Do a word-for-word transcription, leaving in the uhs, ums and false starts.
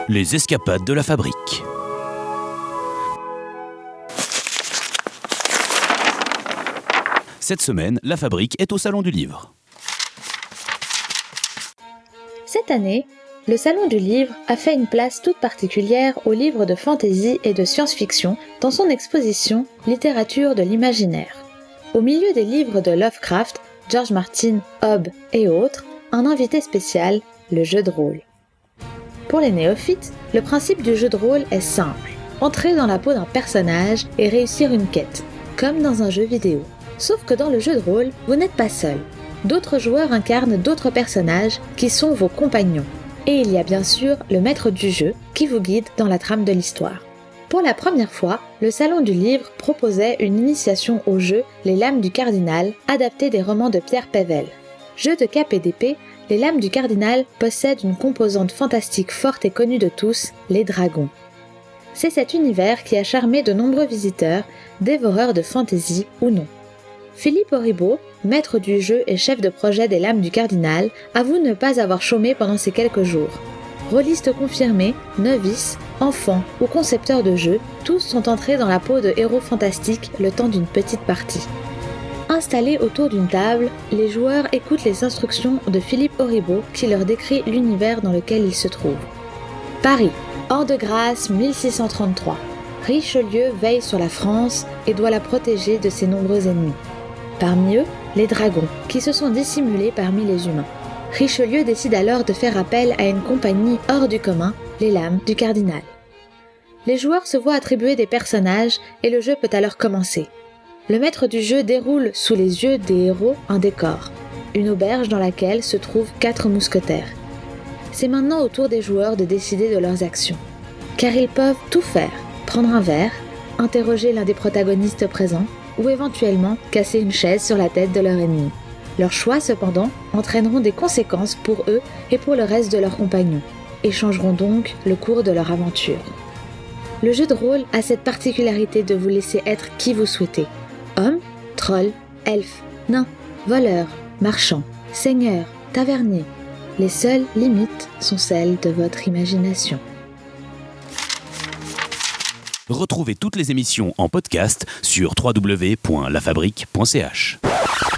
Les escapades de la fabrique. Cette semaine, la fabrique est au Salon du Livre. Cette année, le Salon du Livre a fait une place toute particulière aux livres de fantasy et de science-fiction dans son exposition « Littérature de l'imaginaire ». Au milieu des livres de Lovecraft, George Martin, Hobbes et autres, un invité spécial, le jeu de rôle. Pour les néophytes, le principe du jeu de rôle est simple. Entrer dans la peau d'un personnage et réussir une quête, comme dans un jeu vidéo. Sauf que dans le jeu de rôle, vous n'êtes pas seul. D'autres joueurs incarnent d'autres personnages qui sont vos compagnons. Et il y a bien sûr le maître du jeu qui vous guide dans la trame de l'histoire. Pour la première fois, le Salon du Livre proposait une initiation au jeu Les Lames du Cardinal, adapté des romans de Pierre Pével. Jeu de cape et d'épée, Les Lames du Cardinal possèdent une composante fantastique forte et connue de tous, les dragons. C'est cet univers qui a charmé de nombreux visiteurs, dévoreurs de fantaisie ou non. Philippe Auribeau, maître du jeu et chef de projet des Lames du Cardinal, avoue ne pas avoir chômé pendant ces quelques jours. Rôlistes confirmés, novices, enfants ou concepteurs de jeux, tous sont entrés dans la peau de héros fantastiques le temps d'une petite partie. Installés autour d'une table, les joueurs écoutent les instructions de Philippe Auribeau qui leur décrit l'univers dans lequel ils se trouvent. Paris, an de grâce mille six cent trente-trois. Richelieu veille sur la France et doit la protéger de ses nombreux ennemis. Parmi eux, les dragons, qui se sont dissimulés parmi les humains. Richelieu décide alors de faire appel à une compagnie hors du commun, les Lames du Cardinal. Les joueurs se voient attribuer des personnages et le jeu peut alors commencer. Le maître du jeu déroule sous les yeux des héros un décor, une auberge dans laquelle se trouvent quatre mousquetaires. C'est maintenant au tour des joueurs de décider de leurs actions. Car ils peuvent tout faire, prendre un verre, interroger l'un des protagonistes présents, ou éventuellement casser une chaise sur la tête de leur ennemi. Leurs choix, cependant, entraîneront des conséquences pour eux et pour le reste de leurs compagnons, et changeront donc le cours de leur aventure. Le jeu de rôle a cette particularité de vous laisser être qui vous souhaitez. Hommes, trolls, elfes, nains, voleurs, marchands, seigneurs, taverniers. Les seules limites sont celles de votre imagination. Retrouvez toutes les émissions en podcast sur w w w point la fabrique point c h.